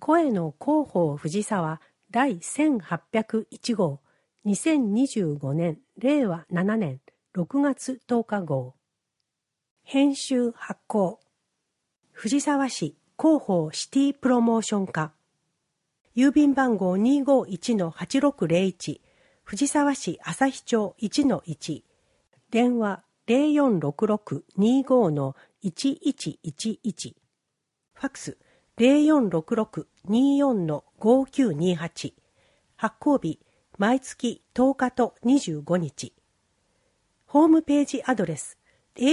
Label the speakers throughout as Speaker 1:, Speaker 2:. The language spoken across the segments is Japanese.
Speaker 1: 声の広報藤沢第1801号2025年令和7年6月10日号編集発行藤沢市広報シティプロモーション課郵便番号 251-8601 藤沢市旭町 1-1 電話 0466-25-1111 ファックス 0466-24-5928 発行日毎月10日と25日ホームページアドレス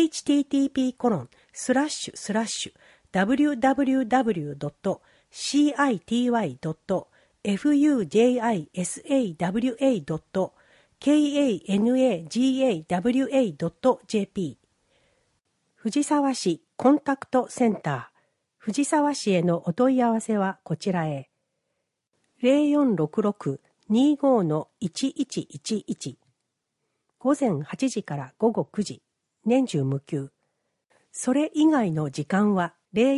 Speaker 1: http://www.city.fujisawa.kanagawa.jp 藤沢市コンタクトセンター藤沢市へのお問い合わせはこちらへ 0466-25-1111 午前8時から午後9時年中無休それ以外の時間は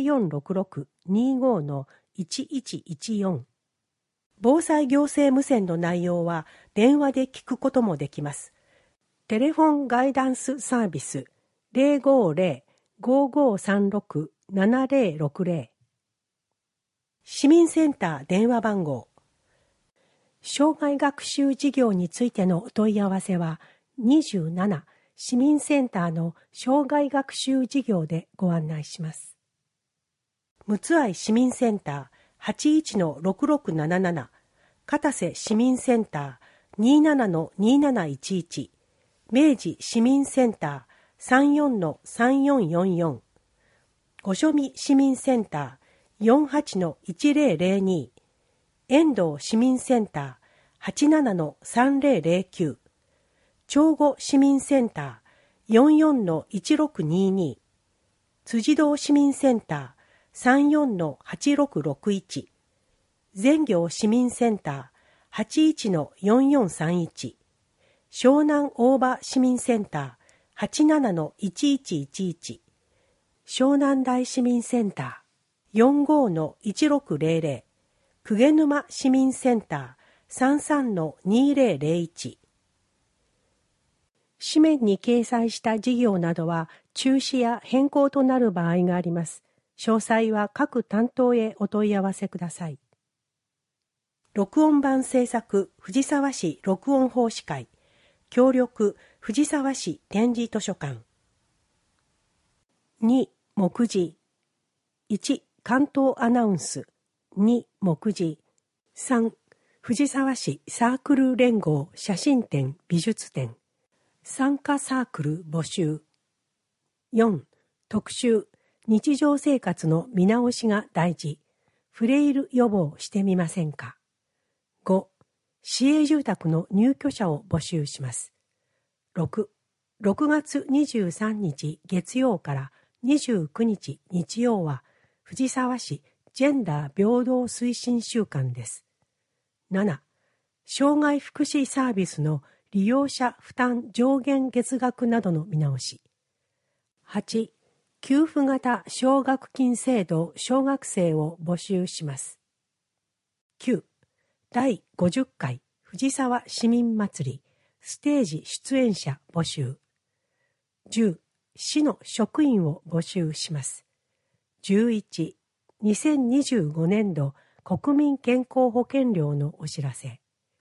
Speaker 1: 0466-25-1114 防災行政無線の内容は電話で聞くこともできます。テレフォンガイダンスサービス 050-5536-7060 市民センター電話番号障害学習事業についてのお問い合わせは27市民センターの障害学習事業でご案内します。むつあい市民センター 81-6677 片瀬市民センター 27-2711 明治市民センター 34-3444 御所見市民センター 48-1002 遠藤市民センター 87-3009長後市民センター 44-1622 辻堂市民センター 34-8661 全行市民センター 81-4431 湘南大場市民センター 87-1111 湘南台市民センター 45-1600 鵠沼市民センター 33-2001紙面に掲載した事業などは中止や変更となる場合があります。詳細は各担当へお問い合わせください。録音版制作藤沢市録音奉仕会協力藤沢市点字図書館2目次1関東アナウンス2目次3藤沢市サークル連合写真展美術展参加サークル募集4特集日常生活の見直しが大事フレイル予防してみませんか5市営住宅の入居者を募集します6月23日月曜から29日日曜は藤沢市ジェンダー平等推進週間です7障害福祉サービスの利用者負担上限月額などの見直し8給付型奨学金制度小学生を募集します9第50回藤沢市民祭りステージ出演者募集10市の職員を募集します11 2025年度国民健康保険料のお知らせ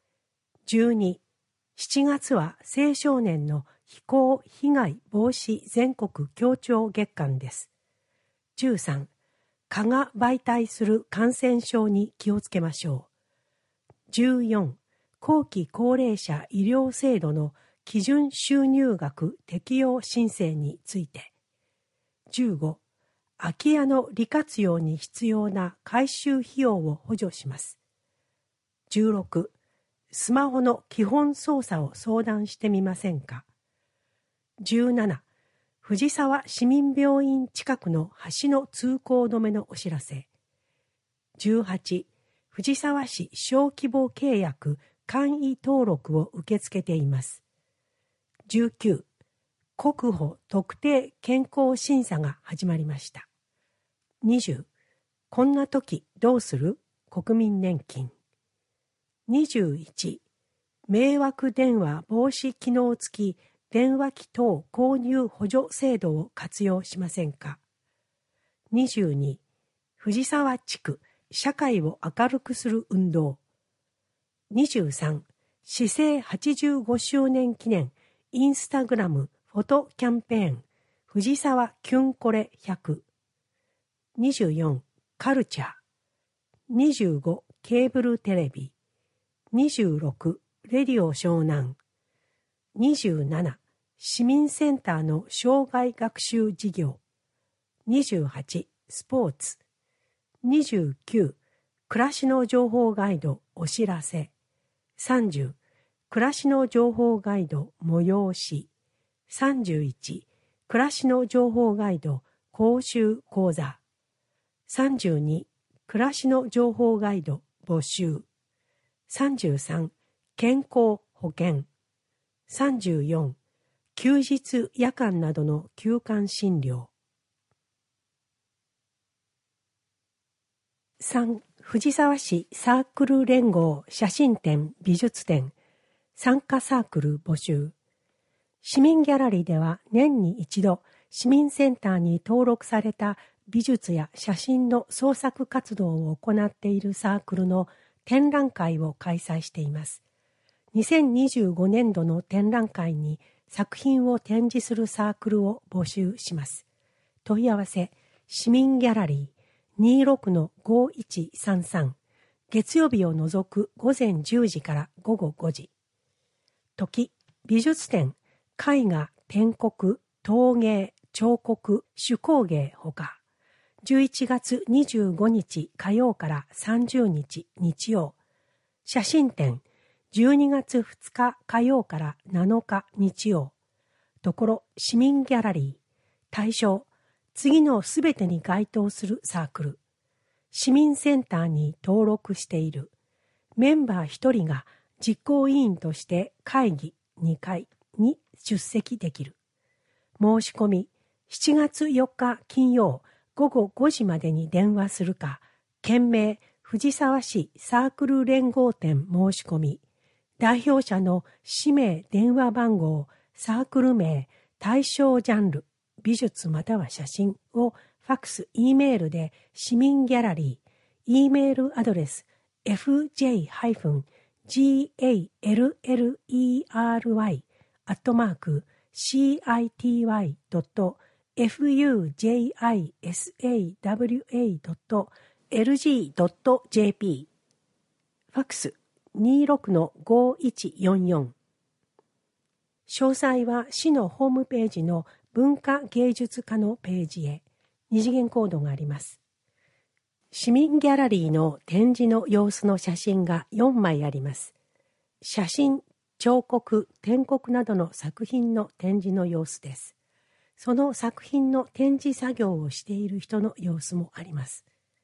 Speaker 1: 12 7月は青少年の非行被害防止全国協調月間です。13、蚊が媒体する感染症に気をつけましょう。14、後期高齢者医療制度の基準収入額適用申請について。15、空き家の利活用に必要な改修費用を補助します。16、スマホの基本操作を相談してみませんか。17、藤沢市民病院近くの橋の通行止めのお知らせ。18、藤沢市小規模契約簡易登録を受け付けています。19、国保特定健康審査が始まりました。20、こんな時どうする？ 国民年金。21、迷惑電話防止機能付き電話機等購入補助制度を活用しませんか。22、藤沢地区社会を明るくする運動。23、市政85周年記念インスタグラムフォトキャンペーン藤沢キュンコレ100。24、カルチャー。25、ケーブルテレビ。26、レディオ湘南。27、市民センターの生涯学習事業。28、スポーツ。29、暮らしの情報ガイドお知らせ。30、暮らしの情報ガイド催し。31、暮らしの情報ガイド講習講座。32、暮らしの情報ガイド募集。33、健康保険。34、休日夜間などの休館診療。3、藤沢市サークル連合写真展美術展参加サークル募集。市民ギャラリーでは年に一度市民センターに登録された美術や写真の創作活動を行っているサークルの展覧会を開催しています。2025年度の展覧会に作品を展示するサークルを募集します。問い合わせ、市民ギャラリー 26-5133 月曜日を除く午前10時から午後5時。時、美術展、絵画、篆刻、陶芸、彫刻、手工芸ほか、11月25日火曜から30日日曜。写真展、12月2日火曜から7日日曜。ところ市民ギャラリー。対象、次のすべてに該当するサークル。市民センターに登録している。メンバー1人が実行委員として会議2回に出席できる。申し込み、7月4日金曜午後5時までに電話するか、件名藤沢市サークル連合展申し込み、代表者の氏名、電話番号、サークル名、対象ジャンル、美術または写真をファックス、Eメールで市民ギャラリー、Eメールアドレス fujifungillary@city.fujisawa.lg.jp ファックス 26-5144。 詳細は市のホームページの文化芸術課のページへ。二次元コードがあります。市民ギャラリーの展示の様子の写真が4枚あります。写真、彫刻、篆刻などの作品の展示の様子です。その作品の展示作業をしている人の様子もあります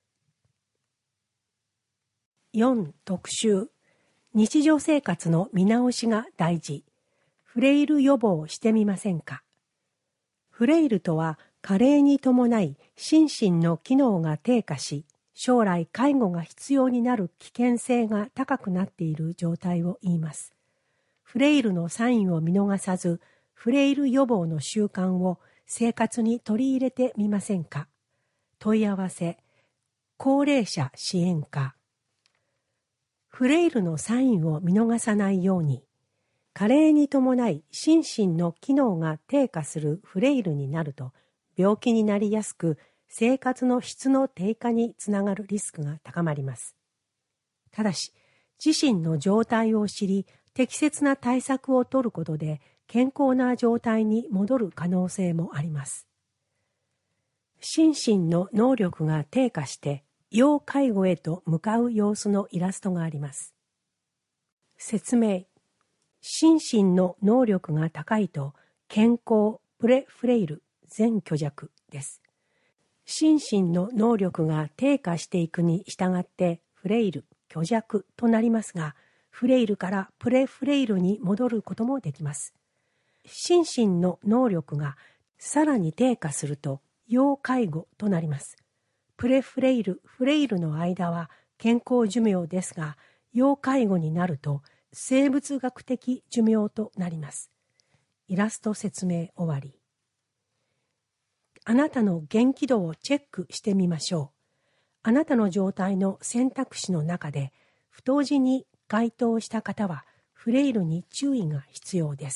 Speaker 1: 。4. 特集。日常生活の見直しが大事。フレイル予防してみませんか。フレイルとは加齢に伴い心身の機能が低下し、将来介護が必要になる危険性が高くなっている状態を言います。フレイルのサインを見逃さず、フレイル予防の習慣を生活に取り入れてみませんか。問い合わせ、高齢者支援課。フレイルのサインを見逃さないように、加齢に伴い心身の機能が低下するフレイルになると、病気になりやすく、生活の質の低下につながるリスクが高まります。ただし、自身の状態を知り、適切な対策を取ることで、健康な状態に戻る可能性もあります。心身の能力が低下して、要介護へと向かう様子のイラストがあります。説明。心身の能力が高いと、健康、プレフレイル、全虚弱です。心身の能力が低下していくに従ってフレイル、虚弱となりますが、フレイルからプレフレイルに戻ることもできます。心身の能力がさらに低下すると要介護となります。プレフレイル、フレイルの間は健康寿命ですが、要介護になると生物学的寿命となります。イラスト説明終わり。あなたの元気度をチェックしてみましょう。あなたの状態の選択肢の中で不当時に該当した方はフレイルに注意が必要です。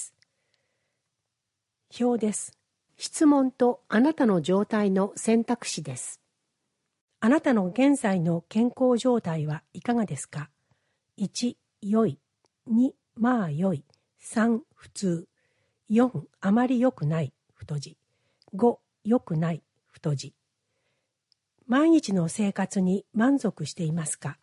Speaker 1: 表です。質問とあなたの状態の選択肢です。あなたの現在の健康状態はいかがですか？ 1、良い。2、まあ良い。3、普通。4、あまり良くない。太字。5、良くない。太字。毎日の生活に満足していますか？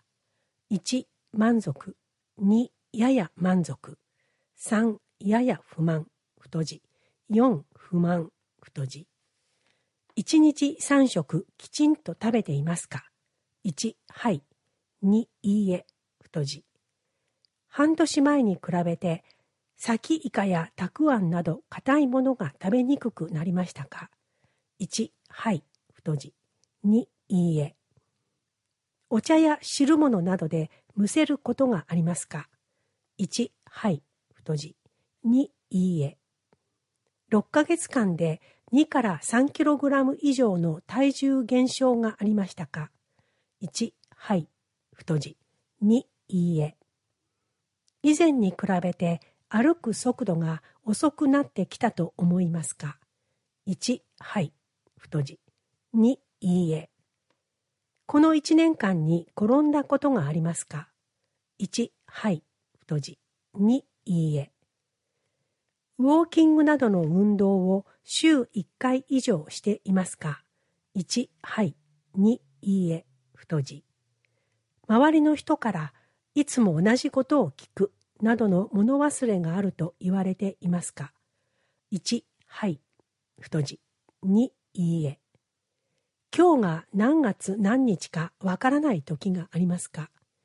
Speaker 1: 1、満足。2、やや満足。3、やや不満。太字。4、不満。太字。1日3食きちんと食べていますか？ 1、はい。2、いいえ。太字。半年前に比べて、サキイカやたくあんなど硬いものが食べにくくなりましたか？ 1、はい。太字。2、いいえ。お茶や汁物などでむせることがありますか？ 1、はい。太字。2、いいえ。6ヶ月間で2から3キログラム以上の体重減少がありましたか？ 1、はい。太字。2、いいえ。以前に比べて歩く速度が遅くなってきたと思いますか？ 1、はい。太字。2、いいえ。この1年間に転んだことがありますか？ 1、はい。太字。2、いいえ。ウォーキングなどの運動を週1回以上していますか？ 1、はい。2、いいえ。太字。周りの人からいつも同じことを聞くなどの物忘れがあると言われていますか？ 1、はい。太字。2、いいえ。今日が何月何日かわからない時がありますか？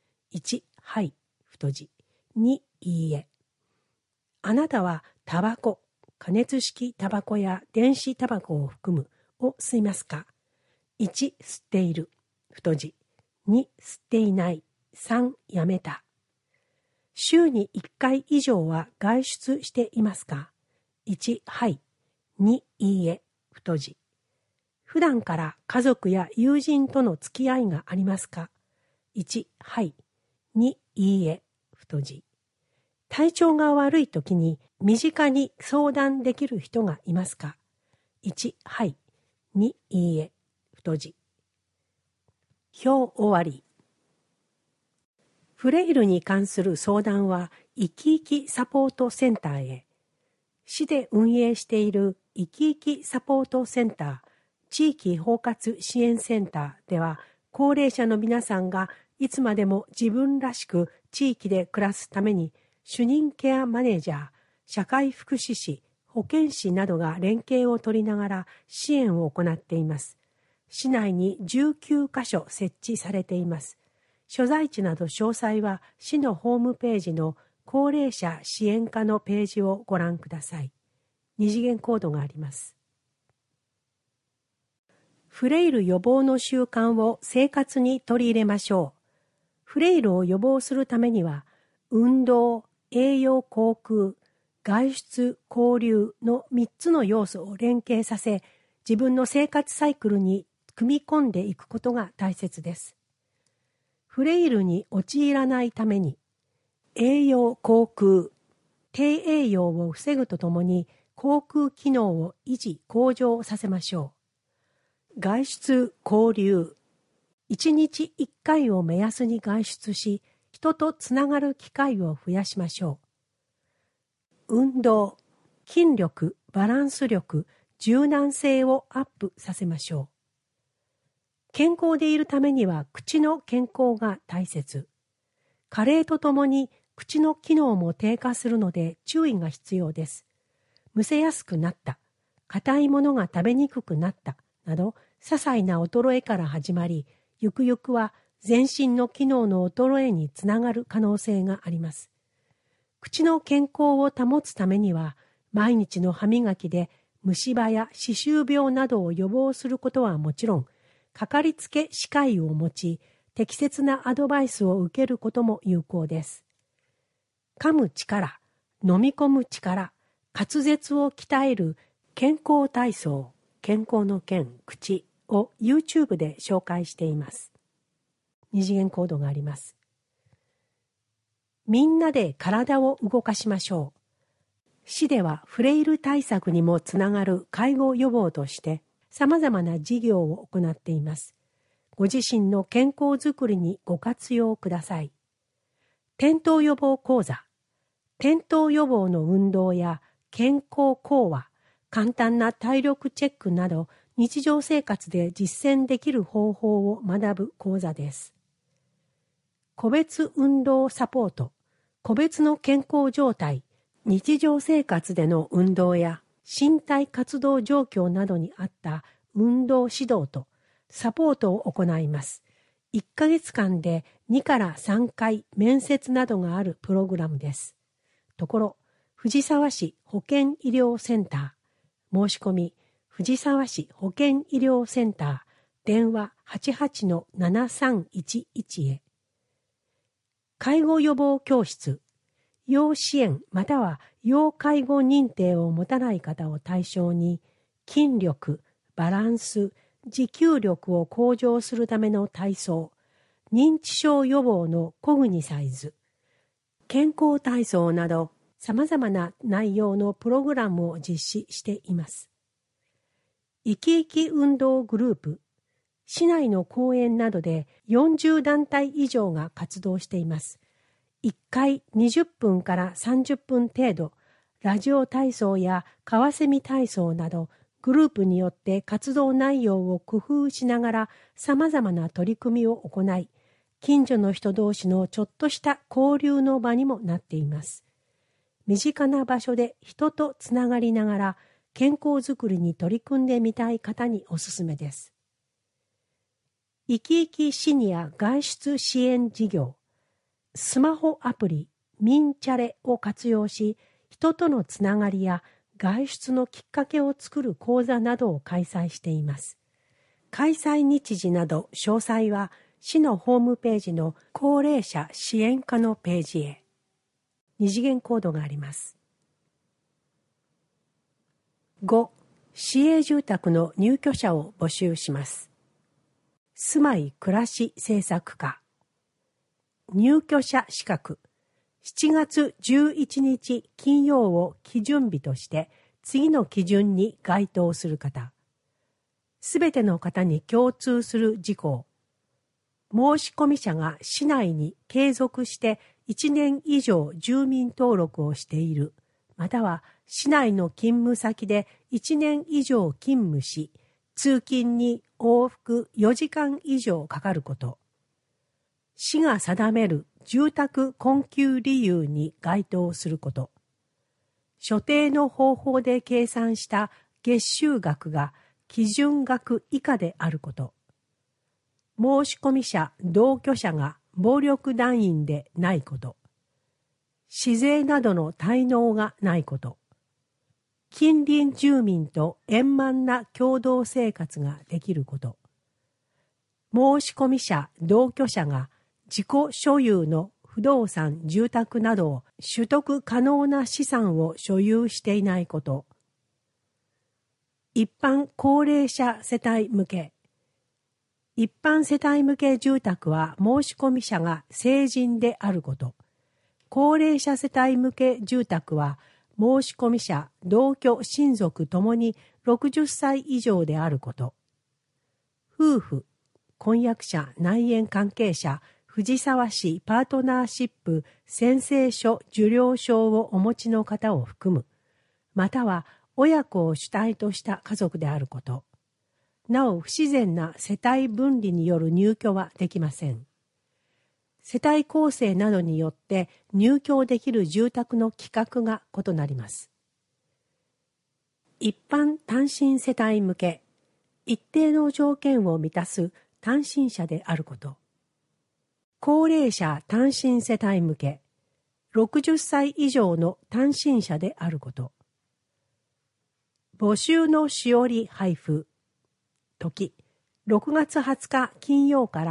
Speaker 1: 1、はい。太字。2、いいえ。あなたはタバコ、加熱式タバコや電子タバコを含むを吸いますか？ 1、吸っている。太字。2、吸っていない。3、やめた。週に1回以上は外出していますか？ 1、はい。2、いいえ。太字。普段から家族や友人との付き合いがありますか？ 1、はい。2、いいえ。太字。体調が悪い時に身近に相談できる人がいますか？ 1、はい。2、いいえ。太字。表終わり。フレイルに関する相談は生き生きサポートセンターへ。市で運営している生き生きサポートセンター、地域包括支援センターでは、高齢者の皆さんがいつまでも自分らしく地域で暮らすために、主任ケアマネージャー、社会福祉士、保健師などが連携を取りながら支援を行っています。市内に19カ所設置されています。所在地など詳細は市のホームページの高齢者支援課のページをご覧ください。二次元コードがあります。フレイル予防の習慣を生活に取り入れましょう。フレイルを予防するためには、運動、栄養口腔、外出、交流の3つの要素を連携させ、自分の生活サイクルに組み込んでいくことが大切です。フレイルに陥らないために、栄養口腔、低栄養を防ぐとともに口腔機能を維持向上させましょう。外出交流、1日1回を目安に外出し、人とつながる機会を増やしましょう。運動、筋力、バランス力、柔軟性をアップさせましょう。健康でいるためには口の健康が大切。加齢とともに口の機能も低下するので注意が必要です。むせやすくなった、硬いものが食べにくくなったなど、些細な衰えから始まり、ゆくゆくは全身の機能の衰えにつながる可能性があります。口の健康を保つためには、毎日の歯磨きで虫歯や歯周病などを予防することはもちろん、かかりつけ歯科医を持ち、 適切なアドバイスを受けることも有効です。噛む力、飲み込む力、滑舌を鍛える健康体操、健康の健、口を YouTube で紹介しています。二次元コードがあります。みんなで体を動かしましょう。市ではフレイル対策にもつながる介護予防として様々な事業を行っています。ご自身の健康づくりにご活用ください。転倒予防講座。転倒予防の運動や健康講話、簡単な体力チェックなど日常生活で実践できる方法を学ぶ講座です。個別運動サポート。個別の健康状態、日常生活での運動や身体活動状況などに合った運動指導とサポートを行います。1ヶ月間で2から3回面接などがあるプログラムです。ところ、藤沢市保健医療センター。申し込み、藤沢市保健医療センター。電話 88-7311 へ。介護予防教室。要支援または要介護認定を持たない方を対象に、筋力、バランス、持久力を向上するための体操、認知症予防のコグニサイズ、健康体操など様々な内容のプログラムを実施しています。生き生き運動グループ、市内の公園などで40団体以上が活動しています。1回20分から30分程度、ラジオ体操やカワセミ体操など、グループによって活動内容を工夫しながら様々な取り組みを行い、近所の人同士のちょっとした交流の場にもなっています。身近な場所で人とつながりながら健康づくりに取り組んでみたい方におすすめです。生き生きシニア外出支援事業。スマホアプリミンチャレを活用し、人とのつながりや外出のきっかけを作る講座などを開催しています。開催日時など詳細は市のホームページの高齢者支援課のページへ。二次元コードがあります。5. 市営住宅の入居者を募集します。住まい暮らし政策課。入居者資格。7月11日金曜を基準日として次の基準に該当する方。すべての方に共通する事項。申込者が市内に継続して1年以上住民登録をしている、または市内の勤務先で1年以上勤務し、通勤に往復4時間以上かかること。市が定める住宅困窮理由に該当すること。所定の方法で計算した月収額が基準額以下であること。申込者、同居者が暴力団員でないこと。市税などの滞納がないこと。近隣住民と円満な共同生活ができること。申込者、同居者が自己所有の不動産、住宅などを取得可能な資産を所有していないこと。一般高齢者世帯向け。一般世帯向け住宅は申込者が成人であること。高齢者世帯向け住宅は申込者、同居、親族ともに60歳以上であること。夫婦、婚約者、内縁関係者、藤沢市パートナーシップ宣誓書受領証をお持ちの方を含む、または親子を主体とした家族であること。なお不自然な世帯分離による入居はできません。世帯構成などによって入居できる住宅の規格が異なります。一般単身世帯向け、一定の条件を満たす単身者であること。高齢者単身世帯向け、60歳以上の単身者であること。募集のしおり配布。時、6月20日金曜から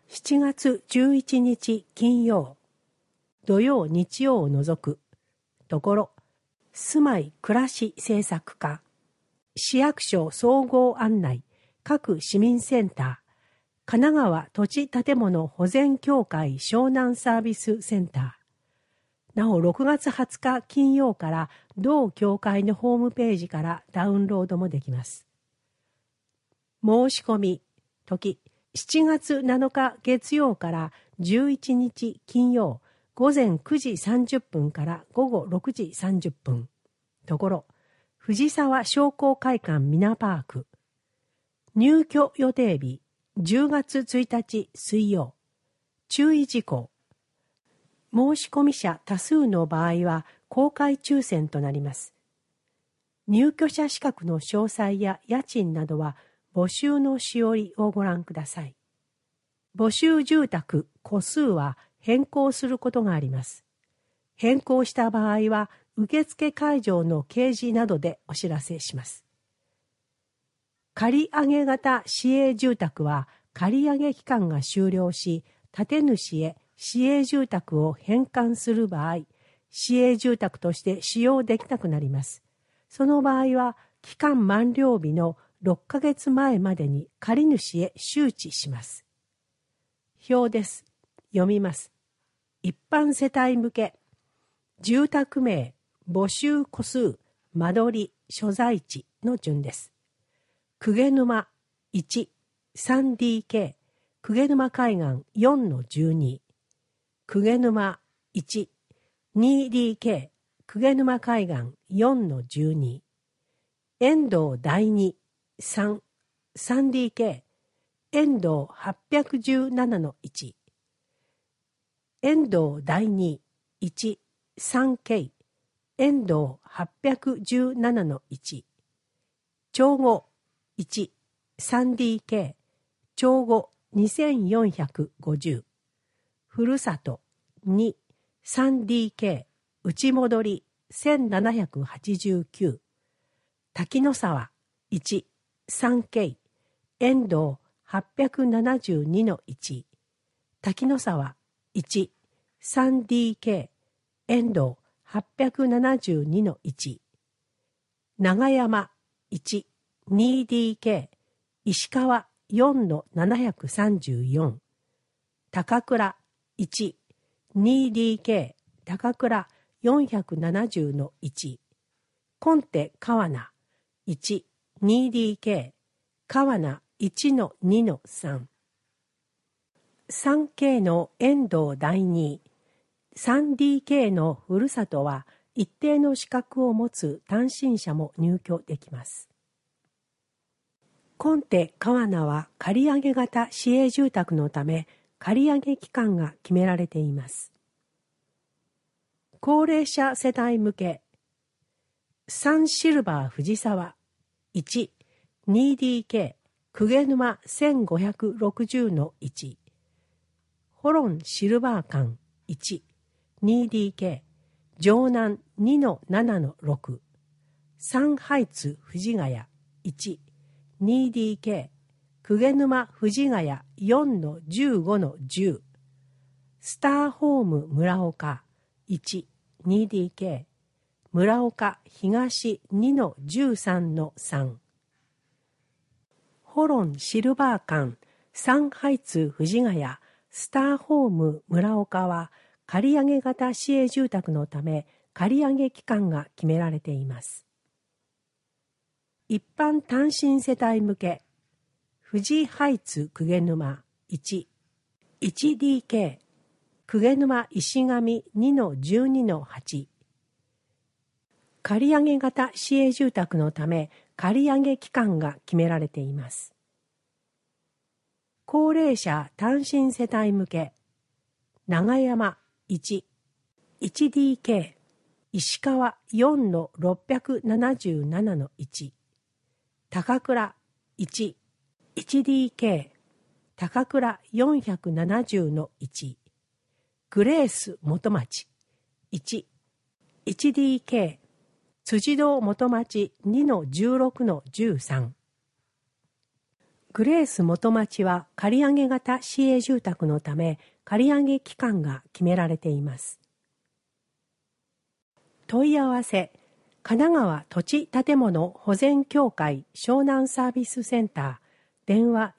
Speaker 1: 7月11日金曜、土曜日曜を除くところ、住まい暮らし政策課、市役所総合案内各市民センター、神奈川土地建物保全協会湘南サービスセンター。なお6月20日金曜から同協会のホームページからダウンロードもできます。申し込み時、7月7日月曜から11日金曜午前9時30分から午後6時30分。ところ、藤沢商工会館ミナパーク。入居予定日、10月1日水曜。注意事項。申し込み者多数の場合は公開抽選となります。入居者資格の詳細や家賃などは募集のしおりをご覧ください。募集住宅戸数は変更することがあります。変更した場合は受付会場の掲示などでお知らせします。借上型市営住宅は借上期間が終了し、建主へ市営住宅を返還する場合、市営住宅として使用できなくなります。その場合は、期間満了日の6ヶ月前までに借主へ周知します。表です。読みます。一般世帯向け、住宅名、募集戸数、間取り、所在地の順です。鵠沼1、3DK、鵠沼海岸 4-12、鵠沼1、2DK、鵠沼海岸 4-12、遠藤第2、3、3DK、遠藤817-1、遠藤第2、1、3K、遠藤817-1、町後1、3DK、町後2450、ふるさと2、3DK、内戻り1789、滝野沢1、3K、遠藤872-1、滝野沢1、3DK、遠藤872-1、長山1、2DK、石川4-734、高倉1、2DK、高倉470-1、コンテ川名1、2DK、川名1-2-3、3K の遠藤第2、3DK のふるさとは一定の資格を持つ単身者も入居できます。コンテ川名は借上型市営住宅のため借上期間が決められています。高齢者世帯向け、サンシルバー藤沢1、2DK、鵠沼1560-1、ホロンシルバー館1、2DK、城南 2-7-6、サンハイツ藤ヶ谷1、2DK、鵠沼藤ヶ谷 4-15-10、スターホーム村岡1、2DK、村岡東 2-13-3、ホロンシルバー館サンハイツ藤ヶ谷スターホーム村岡は借上型市営住宅のため借上期間が決められています。一般単身世帯向け、富士ハイツ鵠沼1、1DK、鵠沼石上 2-12-8、借上型市営住宅のため借上期間が決められています。高齢者単身世帯向け、長山1、1DK、石川 4-677-1、高倉1、1DK、高倉470-1、グレース元町1、1DK、辻堂元町 2-16-13、 グレース元町は借り上げ型市営住宅のため借り上げ期間が決められています。問い合わせ、神奈川土地建物保全協会湘南サービスセンター、電話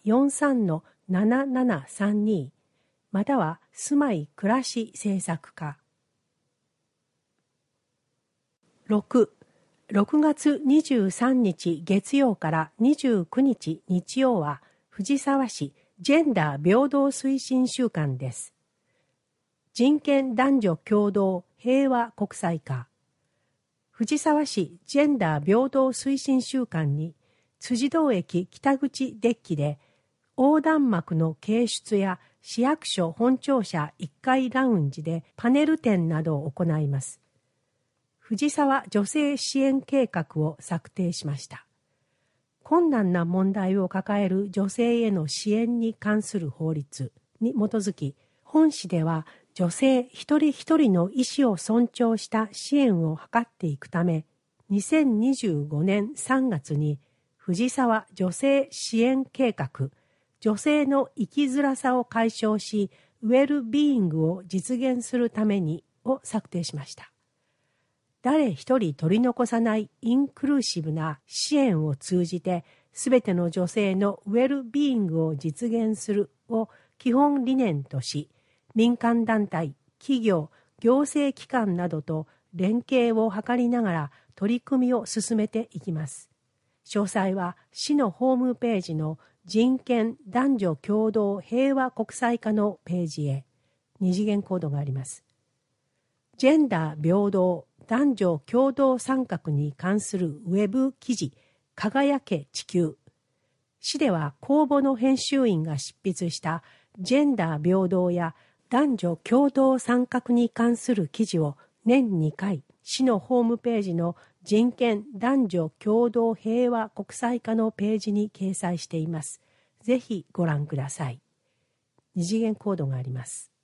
Speaker 1: 43-7732 または住まい暮らし政策課。6月23日月曜から29日日曜は藤沢市ジェンダー平等推進週間です。人権男女共同平和国際課。藤沢市ジェンダー平等推進週間に辻堂駅北口デッキで横断幕の掲出や市役所本庁舎1階ラウンジでパネル展などを行います。藤沢女性支援計画を策定しました。困難な問題を抱える女性への支援に関する法律に基づき、本市では女性一人一人の意思を尊重した支援を図っていくため、2025年3月に藤沢女性支援計画、女性の生きづらさを解消し、ウェルビーイングを実現するためにを策定しました。誰一人取り残さないインクルーシブな支援を通じて、すべての女性のウェルビーイングを実現するを基本理念とし、民間団体、企業、行政機関などと連携を図りながら取り組みを進めていきます。詳細は市のホームページの人権男女共同平和国際課のページへ二次元コードがあります。ジェンダー平等男女共同参画に関するウェブ記事輝け地球。市では公募の編集員が執筆したジェンダー平等や男女共同参画に関する記事を年2回市のホームページの人権男女共同平和国際課のページに掲載しています。ぜひご覧ください。二次元コードがあります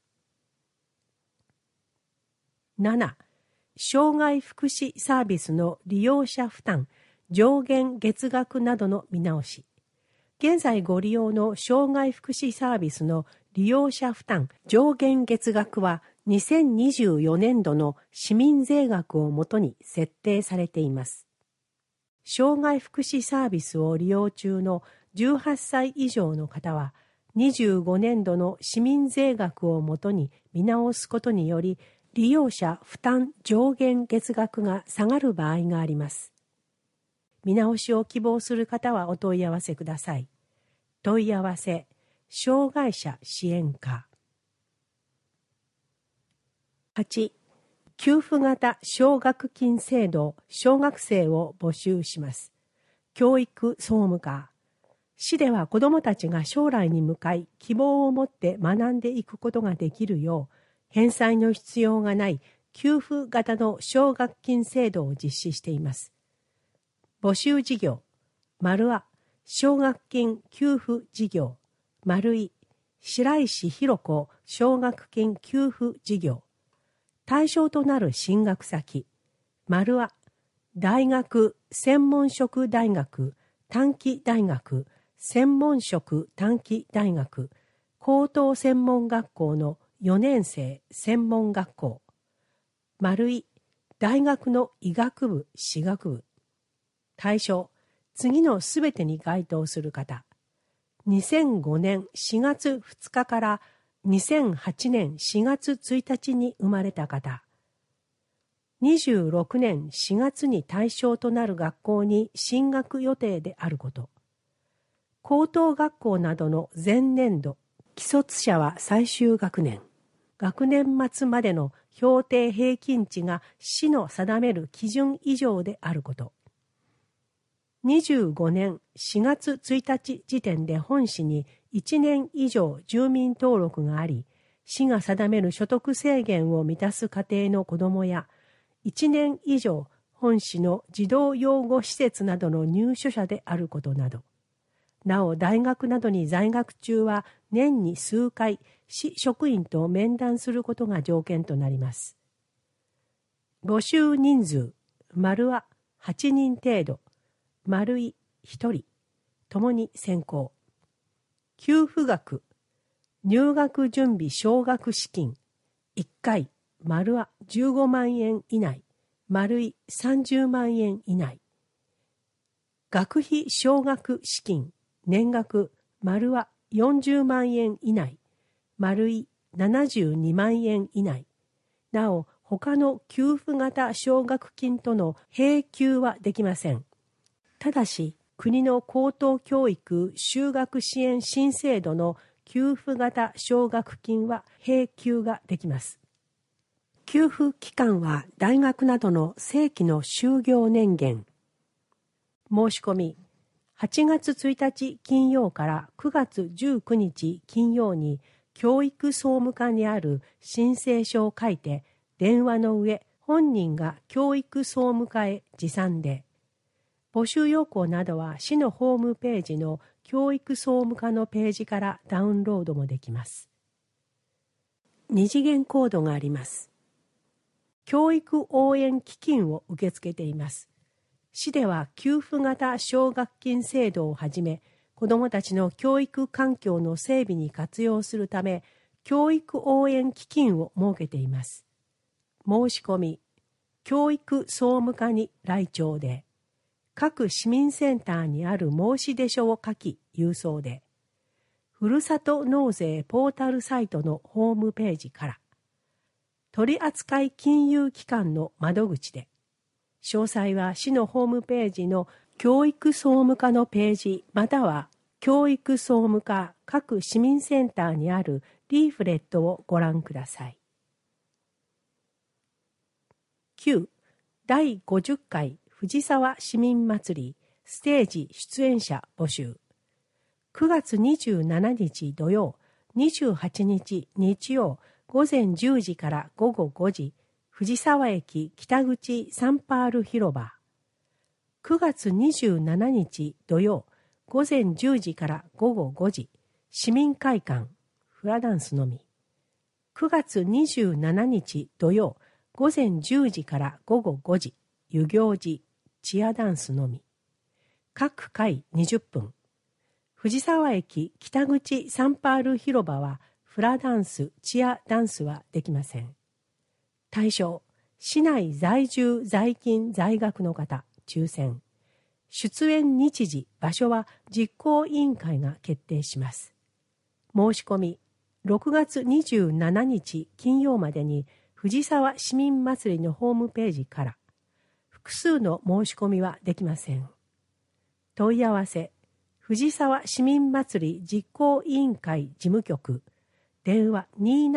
Speaker 1: 。7、障害福祉サービスの利用者負担、上限月額などの見直し。現在ご利用の障害福祉サービスの利用者負担上限月額は2024年度の市民税額をもとに設定されています。障害福祉サービスを利用中の18歳以上の方は25年度の市民税額をもとに見直すことにより利用者負担上限月額が下がる場合があります。見直しを希望する方はお問い合わせください。問い合わせ、障害者支援課。8、給付型奨学金制度、小学生を募集します。教育総務課。市では子どもたちが将来に向かい希望を持って学んでいくことができるよう、返済の必要がない給付型の奨学金制度を実施しています。募集事業、丸あ、奨学金給付事業、丸い、白石弘子奨学金給付事業。対象となる進学先、丸あ、大学、専門職大学、短期大学、専門職短期大学、高等専門学校の4年生専門学校。丸い、大学の医学部、歯学部。対象、次のすべてに該当する方。2005年4月2日から2008年4月1日に生まれた方。26年4月に対象となる学校に進学予定であること。高等学校などの前年度、既卒者は最終学年。学年末までの評定平均値が市の定める基準以上であること。25年4月1日時点で本市に1年以上住民登録があり、市が定める所得制限を満たす家庭の子どもや、1年以上本市の児童養護施設などの入所者であることなど。なお大学などに在学中は年に数回市職員と面談することが条件となります。募集人数、丸は8人程度、丸い1人、ともに先行。 給付額、入学準備奨学資金、1回、丸は15万円以内、丸い30万円以内。学費奨学資金、年額、丸は40万円以内、丸い72万円以内。なお、他の給付型奨学金との併給はできません。ただし、国の高等教育就学支援新制度の給付型奨学金は併給ができます。給付期間は大学などの正規の就業年限。申し込み、8月1日金曜から9月19日金曜に教育総務課にある申請書を書いて、電話の上、本人が教育総務課へ持参で、募集要項などは市のホームページの教育総務課のページからダウンロードもできます。2次元コードがあります。教育応援基金を受け付けています。市では給付型奨学金制度をはじめ、子どもたちの教育環境の整備に活用するため、教育応援基金を設けています。申し込み、教育総務課に来庁で、各市民センターにある申出書を書き、郵送で、ふるさと納税ポータルサイトのホームページから、取扱金融機関の窓口で、詳細は市のホームページの教育総務課のページまたは教育総務課各市民センターにあるリーフレットをご覧ください。9. 第50回藤沢市民祭りステージ出演者募集。9月27日土曜、28日日曜午前10時から午後5時、藤沢駅北口サンパール広場。9月27日土曜、午前10時から午後5時、市民会館、フラダンスのみ。9月27日土曜、午前10時から午後5時、遊行寺、チアダンスのみ。各回20分。藤沢駅北口サンパール広場は、フラダンス、チアダンスはできません。対象、市内在住在勤在学の方、抽選。出演日時、場所は実行委員会が決定します。申し込み、6月27日金曜までに藤沢市民祭りのホームページから、複数の申し込みはできません。問い合わせ、藤沢市民祭り実行委員会事務局、電話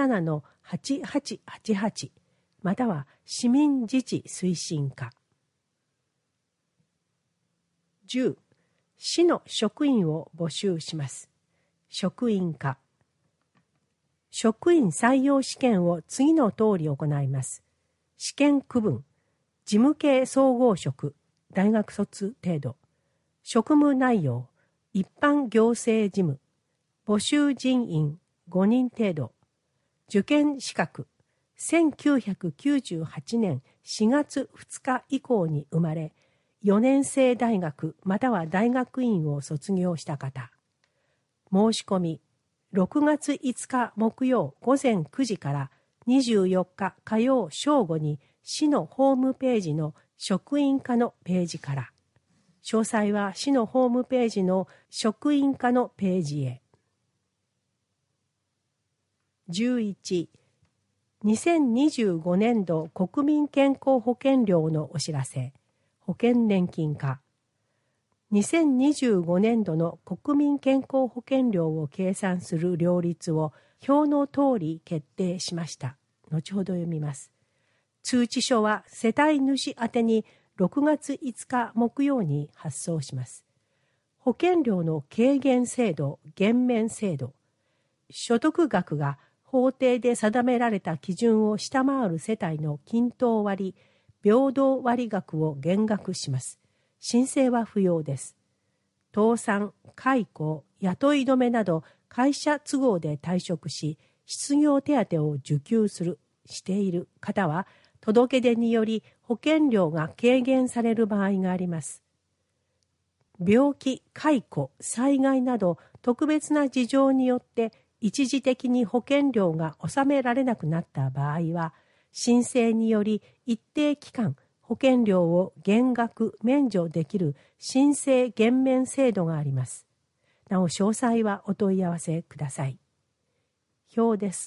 Speaker 1: 27-8888 または市民自治推進課。10. 市の職員を募集します。職員課。職員採用試験を次の通り行います。試験区分、事務系総合職、大学卒程度。職務内容、一般行政事務。募集人員、5人程度。受験資格、1998年4月2日以降に生まれ、4年生大学または大学院を卒業した方。申し込み、6月5日木曜午前9時から24日火曜正午に市のホームページの職員課のページから。詳細は市のホームページの職員課のページへ。11. 2025年度国民健康保険料のお知らせ。保険年金課。2025年度の国民健康保険料を計算する料率を表の通り決定しました。後ほど読みます。通知書は世帯主宛に6月5日木曜に発送します。保険料の軽減制度、減免制度。所得額が法定で定められた基準を下回る世帯の均等割、平等割額を減額します。申請は不要です。倒産、解雇、雇い止めなど会社都合で退職し、失業手当を受給している方は、届け出により保険料が軽減される場合があります。病気、解雇、災害など特別な事情によって一時的に保険料が納められなくなった場合は、申請により一定期間保険料を減額免除できる申請減免制度があります。なお詳細はお問い合わせください。表です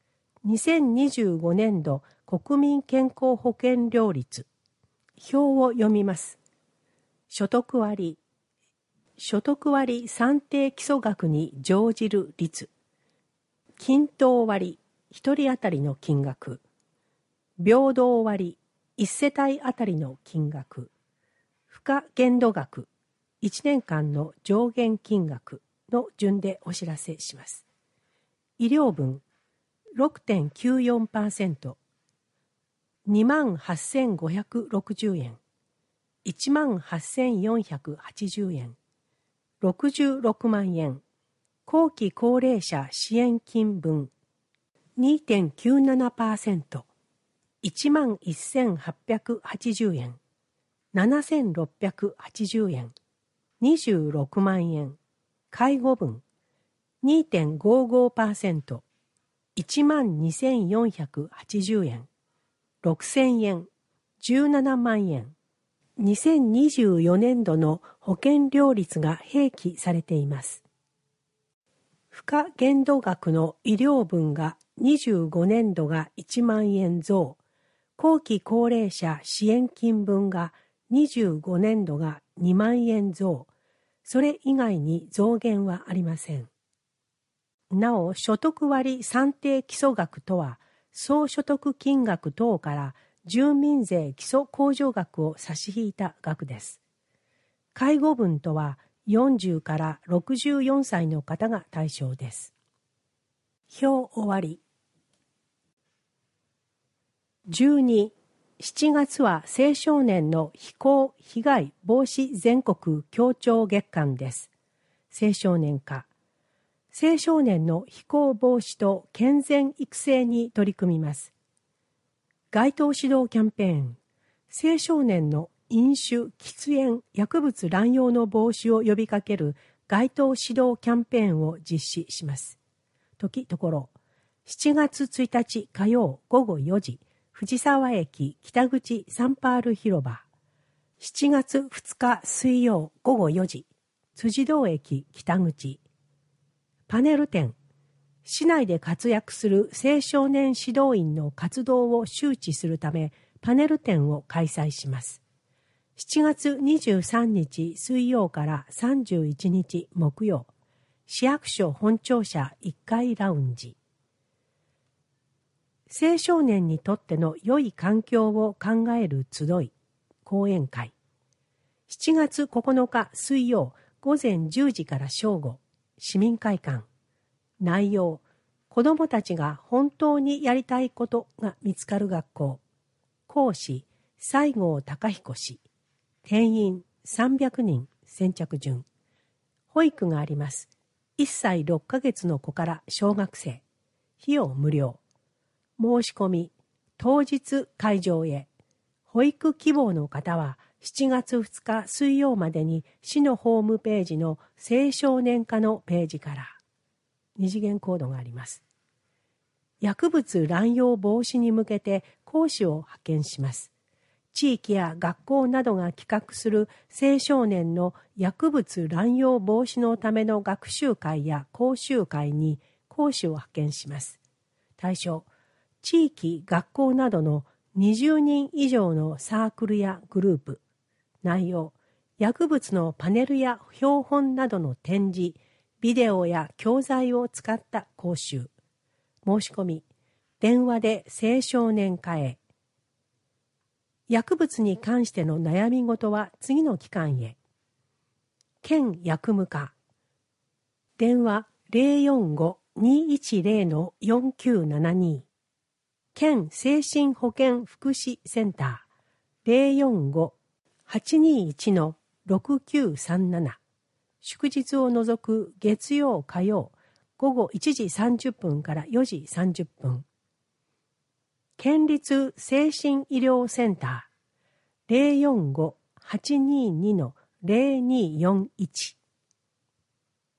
Speaker 1: 。2025年度国民健康保険料率。表を読みます。所得割。所得割算定基礎額に乗じる率。均等割、1人当たりの金額。平等割、1世帯当たりの金額。付加限度額、1年間の上限金額の順でお知らせします。医療分、6.94%、28,560円、18,480円、66万円、後期高齢者支援金分、2.97%、11,880円、7,680円、26万円、介護分、2.55%、12,480円、6,000円、17万円。2024年度の保険料率が併記されています。付加限度額の医療分が25年度が1万円増、後期高齢者支援金分が25年度が2万円増、それ以外に増減はありません。なお、所得割算定基礎額とは、総所得金額等から住民税基礎控除額を差し引いた額です。介護分とは、40から64歳の方が対象です。表終わり。12、7月は青少年の非行被害防止全国協調月間です。青少年課。青少年の非行防止と健全育成に取り組みます。街頭指導キャンペーン、青少年の飲酒、喫煙、薬物乱用の防止を呼びかける街頭指導キャンペーンを実施します。時ところ、7月1日火曜午後4時、藤沢駅北口サンパール広場。7月2日水曜午後4時、辻堂駅北口。パネル展、市内で活躍する青少年指導員の活動を周知するためパネル展を開催します。7月23日水曜から31日木曜、市役所本庁舎1階ラウンジ。青少年にとっての良い環境を考える集い、講演会。7月9日水曜午前10時から正午、市民会館。内容、子どもたちが本当にやりたいことが見つかる学校。講師、西郷隆彦氏。定員300人、先着順。保育があります。1歳6ヶ月の子から小学生。費用無料。申し込み、当日会場へ。保育希望の方は7月2日水曜までに市のホームページの青少年課のページから。二次元コードがあります。薬物乱用防止に向けて講師を派遣します。地域や学校などが企画する青少年の薬物乱用防止のための学習会や講習会に講師を派遣します。対象、地域、学校などの20人以上のサークルやグループ。内容、薬物のパネルや標本などの展示、ビデオや教材を使った講習。申し込み、電話で青少年課へ。薬物に関しての悩み事は次の機関へ。県薬務課。電話 045-210-4972。県精神保健福祉センター 045-821-6937。祝日を除く月曜火曜午後1時30分から4時30分。県立精神医療センター 045-822-0241。